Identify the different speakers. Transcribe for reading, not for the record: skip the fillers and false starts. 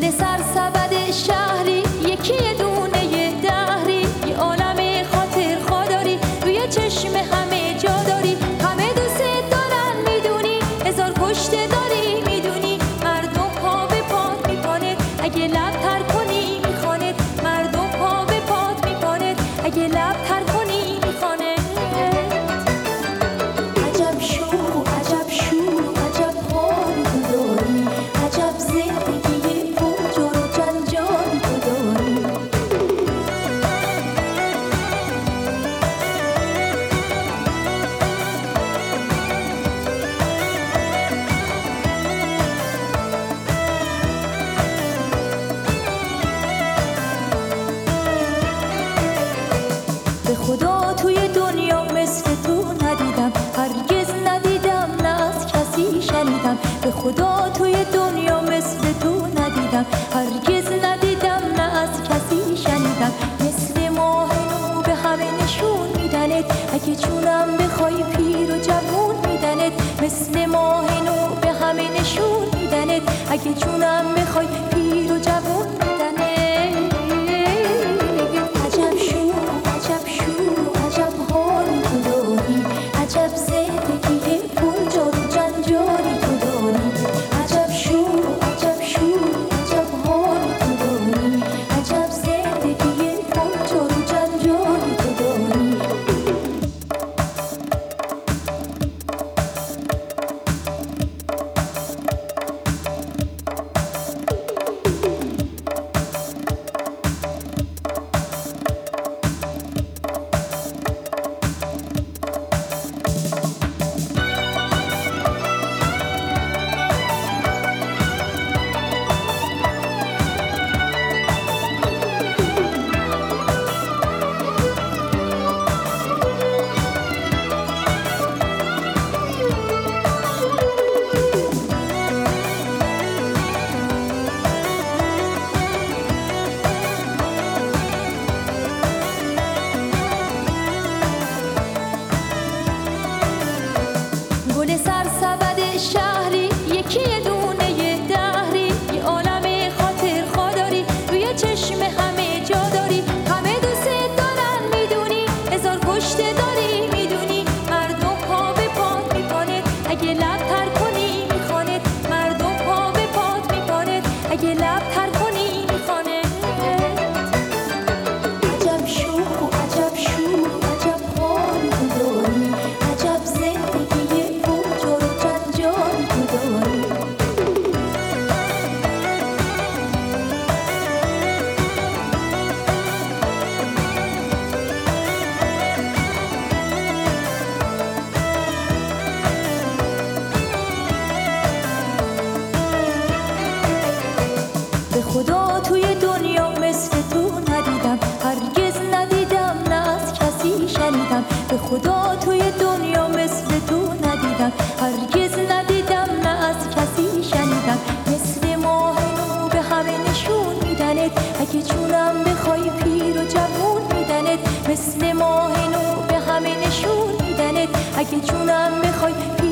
Speaker 1: گل سرسبد شهری، یکی دونه دهری، یه عالم خاطر خوداری، روی چشم همه جا داری، همه دوست دارن میدونی، هزار پشت داری میدونی، مردم پا به پات میکنه اگه لب تر کنی میخوانه، مردم پا به پات میکنه اگه لب تر کنی میخوانه. عجب شور عجب شور عجب حال تو داری، عجب زندگی پرجار و جنجال تو داری. به خدا توی دنیا مثل تو ندیدم، هرگز ندیدم، نه از کسی شنیدم. به خدا توی دنیا مثل تو ندیدم، هرگز ندیدم، نه از کسی شنیدم. مثل ماه نو به همه نشون میدنت، اگه جونم بخوای پیر و جوون میدنت. مثل ماه نو به همه نشون میدنت، اگه جونم بخوای پیر و جوون میدنت. عجب شور عجب شور عجب حال تو داری، عجب زندگی پرجار و جنجالی تو داری. عجب شور عجب شور عجب حال تو داری، عجب زندگی پرجار و جنجالی تو داری. گل سرسبد شهری، یکی دونه دهری، یه عالم خاطر خوداری، روی چشم همه جا داری، همه دوست دارن میدونی، هزار پشت داری میدونی، مردم پا به پات میکنه اگه لب تر کنی میخوانه، مردم پا به پات میکنه اگه لب تر کنی میخوانه. عجب شور عجب شور عجب حال تو داری، عجب زندگی پرجار و جنجال تو داری. به خدا توی دنیا مثل تو ندیدم، هرگز ندیدم، نه از کسی شنیدم. به خدا توی دنیا مثل تو ندیدم، هرگز ندیدم، نه از کسی شنیدم. مثل ماه نو به همه نشون میدنت، اگه جونم بخوای پیر و جوون میدنت. مثل ماه نو به همه نشون میدنت، اگه جونم بخوای